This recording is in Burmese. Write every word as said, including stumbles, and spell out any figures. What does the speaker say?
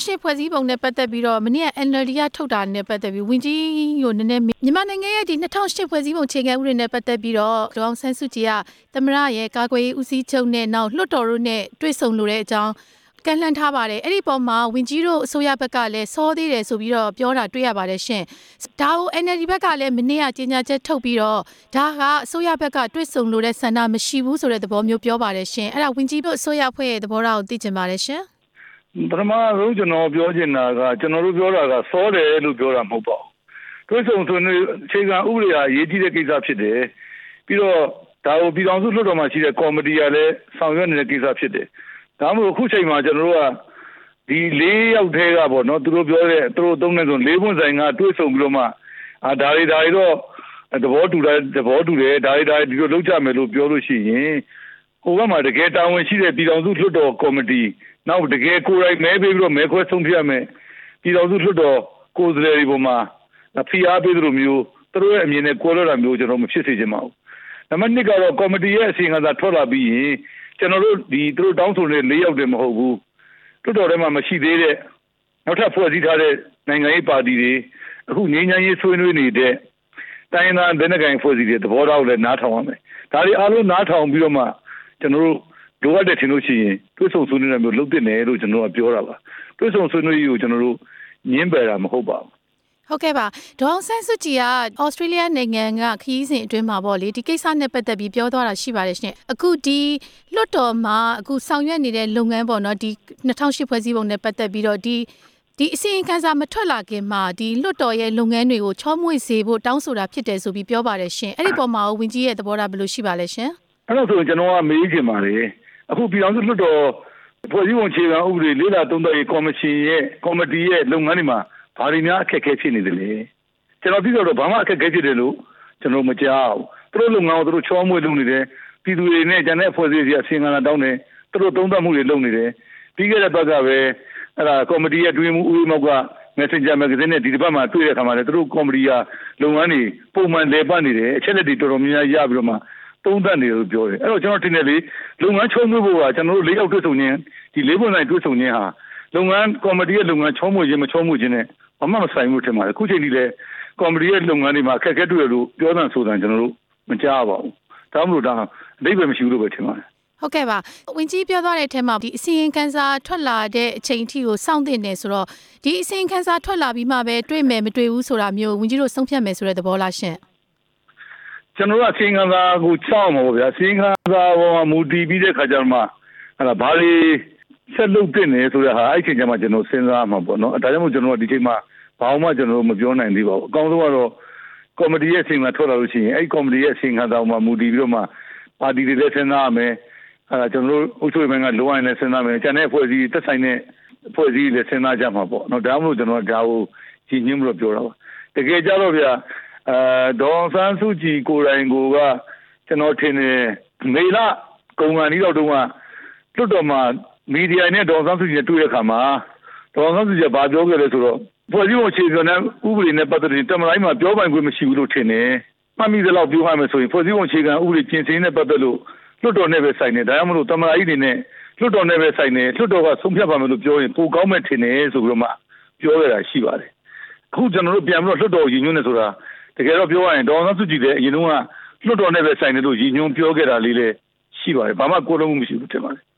ရှစ်ဖွဲ့စည်းပုံနဲ့ပတ်သက်ပြီးတော့မနေ့က N L D ကထုတ်တာနဲ့ပတ်သက်ပြီးဝန်ကြီးကိုနည်းနည်းမြန်မာနိုင်ငံရဲ့ဒီ၂၀၀၈ဖွဲ့စည်းပုံအခြေခံဥပဒေနဲ့ပတ်သက်ပြီးတော့ဒေါ်အောင်ဆန်းစုကြည်ကသမ္မတရဲ့ကာကွယ်ရေးဦးစီးချုပ်နဲ့နောက်လွှတ်တော်တို့နဲ့တွေ့ဆုံလိုတဲ့အကြောင်းကန့်လန့်ထားပါတယ်အဲ့ဒီပေါ်မှာဝန်ကြီးတို့အစိုးရဘက်ကလည်းစောသေးတယ်ဆိုပြီးတော့ပြောတာတွေ့ရပါတယ်ရှင်ဒါကို N L D ဘက်ကလည်းမနေ့ကကြေညာချက်ထုတ်ပြီးတော့ဒါကအစိုးရဘက်ကတွေ့ဆုံလိုတဲ့ဆန္ဒမရှိဘူးဆိုတဲ့သဘောမျိုးပြောပါတယ်ရှင်အဲ့ဒါဝန်ကြီးတို့အစိုးရအဖွဲ့ရဲ့သဘောထားကိုသိချင်ပါတယ်ရှင်ပထမဆုံးကျွန်တော်ပြောချင်တာကကျွန်တော်တို့ပြောတာကစောတယ်လို့ပြောတာမဟုတ်ပါဘူးတွေ့ဆုံဆွေးနွေးအခြေခံဥပဒေအရေးကြီးတဲ့ကိစ္စဖြစ်တယ်ပြီးတော့ဒါကိုပြည်ထောင်စုလွှတ်တော်မှာရှိတဲ့ကော်မတီကလည်းဆောင်ရွက်နေတဲ့ကိစ္စဖြစ်တယ်ဒါမှမဟုတ်အခုချိန်မှာကျွန်တော်တို့ကဒီလေးယောက်ထဲကပေါ့နော်သူတို့ပြောတဲ့သူတို့သုံးနေဆိုလေးပွင့်ဆိုင်ကတွေ့ဆုံပြီးတော့မှအာဒါတွေဒါတွေတော့သဘောတူတယ်သဘောတူတယ်ဒါတွေဒါတွေဒီလိုလုပ်ကြမယ်လို့ပြောလို့ရှိရင်ဟိုဘက်မှာတကယ်တာဝန်ရှိတဲ့ပြည်ထောင်စုလွှတ်တော်ကော်မတီနောက်တကယ်ကိုယ်တိုင်မဲပေးပြီးတော့မဲခွဲဆုံးဖြတ်မယ်ပြည်ထောင်စုလွှတ်တော်ကိုယ်စားလှယ်တွေပေါ်မှာဖိအားပေးသလိုမျိုးသူတို့ရဲ့အမြင်နဲ့ကွဲလွဲတာမျိုးကျွန်တော်မဖြစ်စေချင်ပါဘူးနံပါတ်နှစ်ကတော့ကော်မတီရဲ့အစီအစဉ်ကထွက်လာပြီးရင်ကျွန်တော်တို့ဒီသူတို့တောင်းဆိုတဲ့လေးယောက်တည်းမဟုတ်ဘူးလွှတ်တော်ထဲမှာမရှိသေးတဲ့နောက်ထပ်ဖွဲ့စည်းထားတဲ့နိုင်ငံရေးပါတီတွေအခုငြိမ်းချမ်းရေးဆွေးနွေးနေတဲ့တိုင်းသားဒေသခံဖွဲ့စည်းတဲ့သဘောထားကိုလည်းနားထောင်ရမယ်ဒါတွေအားလုံးနားထောင်ပြီးတော့မှကျွန်တော်တို့လိုအပ်တဲ့ထင်လို့ရှိရင်တွဲဆုံဆွေးနွေးရမျိုးလုပ်တင်တယ်လို့ကျွန်တော်ကပြောတာပါတွဲဆုံဆွေးနွေးရေးကိုကျွန်တော်တို့ညှင်းပယ်တာမဟုတ်ပါဘူးဟုတ်ကဲ့ပါဒေါ်အောင်ဆန်းစုကြည်ကဩစတြေးလျနိုင်ငံကခရီးစဉ်အတွင်းမှာပေါ့လေဒီကိစ္စနဲ့ပတ်သက်ပြီးပြောသွားတာရှိပါတယ်ရှင်အခုဒီလွှတ်တော်မှာအခုဆောင်ရွက်နေတဲ့လုပ်ငန်းပေါ့နော်ဒီ၂၀၀၈ဖွဲ့စည်းပုံနဲ့ပတ်သက်ပြီးတော့ဒီဒီအစီရင်ခံစာမထွက်လာခင်မှာဒီလွှတ်တော်ရဲ့လုပ်ငန်းတွေကိုချောမွေ့စေဖို့တောင်းဆိုတာဖြစ်တယ်ဆိုပြီးပြောပါတယ်ရှင်အဲ့ဒီပေါ်မှာဝန်ကြီးရဲ့သဘောထားဘယ်လိုရှိပါလဲရှင်အဲ့တော့ဆိုကျွန်တော်ကမေးချင်ပါတယ်အခုပြည်တော်စုလွှတ်တော်ဖွဲ့စည်းပုံအခြေခံဥပဒေလေးလာသုံးသပ်ရေးကော်မရှင်ရဲ့ကော်မတီရဲ့လုပ်ငန်းတွေမှာဘာတွေများအခက်အခဲဖြစ်နေတယ်လဲကျွန်တော်ပြီးတော့ဘာမှအခက်အခဲဖြစ်တယ်လို့ကျွန်တော်မကြားဘူးသူတို့လုပ်ငန်းကိုသူတို့ချောမွေ့လုပ်နေတယ်ပြည်သူတွေနဲ့ကျန်တဲ့အဖွဲ့အစည်းတွေအစီအငါတောင်းတယ်သူတို့သုံးသပ်မှုတွေလုပ်နေတယ်ပြီးခဲ့တဲ့ဘက်ကပဲအဲ့ဒါကော်မတီရဲ့တွင်မှုဦးမောက်က Messenger Magazine နဲ့ဒီတစ်ပတ်မှာတွေ့တဲ့အခါမှာလည်းသူတို့ကော်မတီကလုပ်ငန်းတွေပုံမှန်လည်ပတ်နေတယ်အချက်လက်တွေတော်တော်များများရပြီးတော့မှသုံးသပ်နေလို့ပြောတယ်အဲ့တော့ကျွန်တော်ထင်တယ်လေလုပ်ငန်းချုံးမွေးဖို့ကကျွန်တော်တို့လေးယောက်တွေ့ဆုံခြင်းဒီလေးပွင့်ဆိုင်တွေ့ဆုံခြင်းဟာလုပ်ငန်းကော်မတီရဲ့လုပ်ငန်းချုံးမွေးခြင်းမချုံးမွေးခြင်းနဲ့ဘာမှမဆိုင်ဘူးထင်ပါတယ်အခုချိန်ကြီးလဲကော်မတီရဲ့လုပ်ငန်းတွေမှာအခက်အခဲတွေ့ရလို့ပြောတဲ့ဆိုတာကျွန်တော်တို့မကြားပါဘူးဒါမှမဟုတ်ဒါအဓိပ္ပာယ်မရှိဘူးလို့ပဲထင်ပါတယ်ဟုတ်ကဲ့ပါဝန်ကြီးပြောသွားတဲ့အထက်မှာဒီအစီရင်ခံစာထွက်လာတဲ့အချိန်အထိကိုစောင့်သိနေဆိုတော့ဒီအစီရင်ခံစာထွက်လာပြီးမှပဲတွေ့မယ်မတွေ့ဘူးဆိုတာမျိုးဝန်ကြီးတို့ဆုံးဖြတ်မယ်ဆိုတဲ့သဘောလားရှင့်ကျွန်တော်ကအစီရင်ခံစာကိုစောင့်မှာပေါ့ဗျာအစီရင်ခံစာပေါ်မှာမူတည်ပြီးတဲ့ခါကျတော့မှအဲ့ဒါဘာတွေဆက်လုပ်တင်နေဆိုတဲ့ဟာအဲ့ချိန်ကျမှကျွန်တော်စဉ်းစားမှာပေါ့နော်ဒါကြောင့်မို့ကျွန်တော်ဒီချိန်မှာဘာမှကျွန်တော်မပြောနိုင်သေးပါဘူးအကောင်းဆုံးကတော့ကော်မတီရဲ့အစီရင်ခံထွက်လာလို့ရှိရင်အဲ့ကော်မတီရဲ့အစီရင်ခံစာပေါ်မှာမူတည်ပြီးတော့မှပါတီတွေလည်းစဉ်းစားရမယ်အဲ့ကျွန်တော်တို့အုပ်ချုပ်ရေးပိုင်းကလိုအပ်ရင်စဉ်းစားမယ်ကျန်တဲ့အဖွဲ့အစည်းသက်ဆိုင်တဲ့အဖွဲ့အစည်းတွေစဉ်းစားကြမှာပေါ့နော်ဒါမှမဟုတ်ကျွန်တော်ဒါကိုကြည်ညင်းမလို့ပြောတာပါတကယ်ကြတော့ဗျာအဲဒေါ်ဆန်းစုကြည်ကိုယ်တိုင်ကိုကကျွန်တော်ထင်တယ်မေလကုန်ကန်ဒီတော့တုန်းကလွတ်တော်မှာမီဒီယာနဲ့ဒေါ်ဆန်းစုကြည်တွေ့တဲ့အခါမှာဒေါ်ဆန်းစုကြည်ကဘာပြောခဲ့လဲဆိုတော့ဖွဲ့စည်းပုံအခြေခံနဲ့ဥပဒေနဲ့ပတ်သက်ပြီးတမန်တိုင်းမှာပြောပိုင်ခွင့်မရှိဘူးလို့ထင်တယ်မှတ်မိသလောက်ပြောရမယ်ဆိုရင်ဖွဲ့စည်းပုံအခြေခံဥပဒေကျင့်စဉ်နဲ့ပတ်သက်လို့လွတ်တော်နဲ့ပဲဆိုင်နေဒါမှမဟုတ်တမန်ကြီးတွေနဲ့လွတ်တော်နဲ့ပဲဆိုင်နေလွတ်တော်ကဆုံးဖြတ်ပါမယ်လို့ပြောရင်ပိုကောင်းမဲ့ထင်တယ်ဆိုပြီးတော့မှပြောရတာရှိပါတယ်အခုကျွန်တော်တို့ပြန်ပြီးတော့လွတ်တော်ရည်ညွှန်းနေဆိုတာတကယ်တော့ပြောရရင်ဒေါ်ဆန်းစုကြည်လည်းအရင်တုန်းကလွတ်တော်နဲ့ပဲဆိုင်နေလို့ရည်ညွှန်းပြောခဲ့တာလေးလည်းရှိပါတယ်ဘာမှကိုယ်လုံးမှုမရှိဘူးထင်ပါတယ်